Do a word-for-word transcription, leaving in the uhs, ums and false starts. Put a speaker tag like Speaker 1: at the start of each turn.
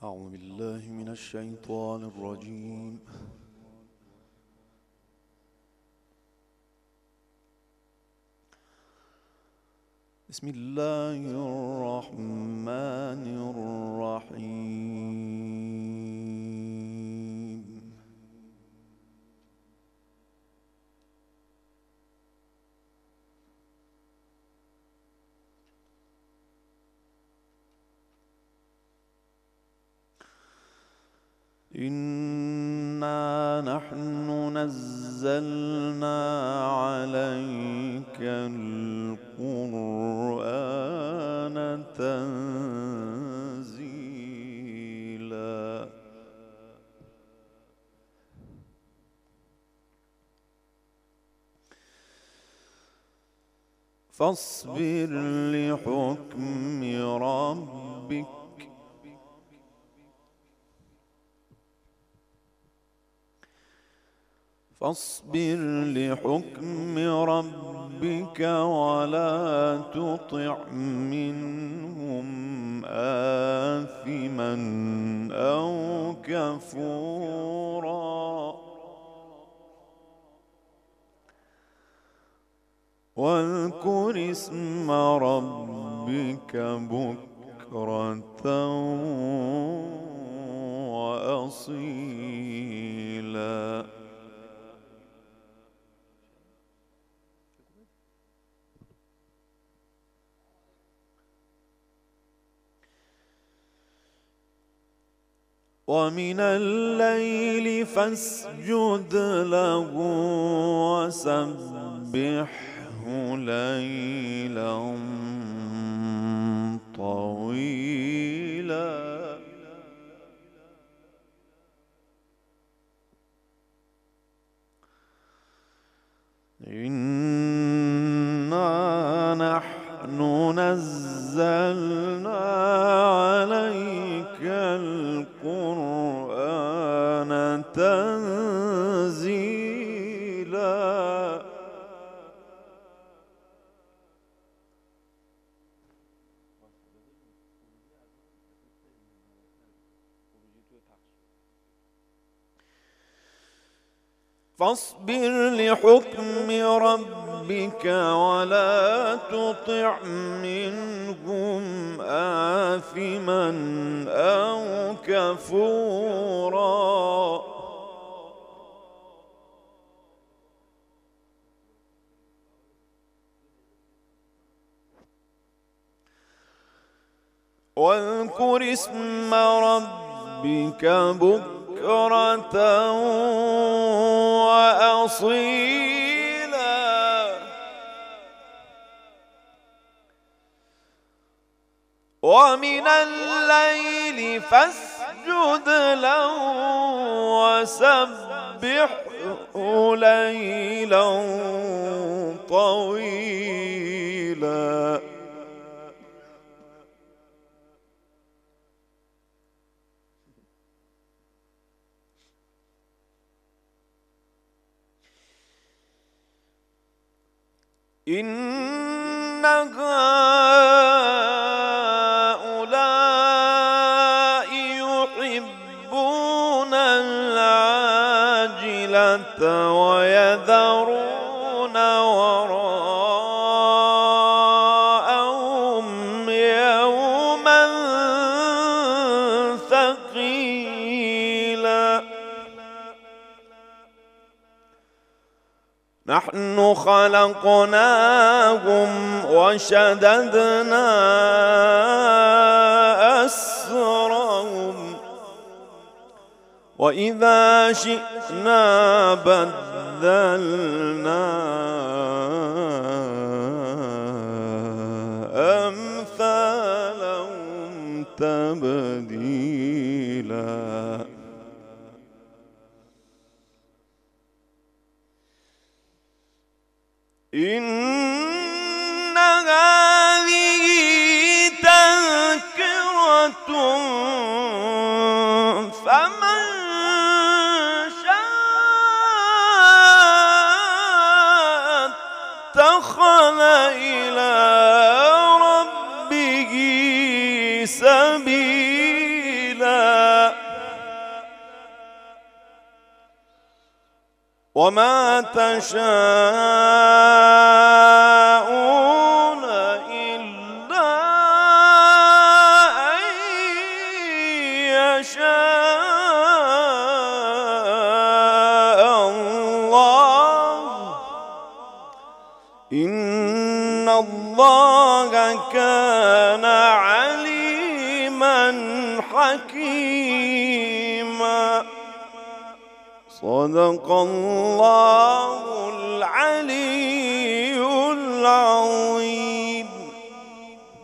Speaker 1: أعوذ بالله من الشيطان الرجيم. بسم الله الرحمن الرحيم. إنا نحن نزلنا عليك القرآن تنزيلا فاصبر لحكم ربك فاصبر لحكم ربك ولا تطع منهم آثما أو كفورا واذكر اسم ربك بكرة وأصيلا ومن الليل فاسجد له وسبحه ليلا طويلا إنا نحن نزلنا عليك القرآن تنزيلا فاصبر لحكم ربك ولا تطع منهم آثما أو كفورا واذكر اسم ربك بكرة وأصيلا ومن الليل فاسجد له وسبحه ليلا طويلا إن هؤلاء يحبون العاجلة ويذرون وراءهم يوما ثقيلا نحن خلقناهم وشددنا أسرهم وإذا شئنا بدلنا أمثالهم تبديلا إن هذه تذكرة فمن شاء اتخذ إلى ربه سبيلا وما تشاءون إلا أن يشاء الله إن الله كان عليما حكيما. صدق الله العلي العظيم.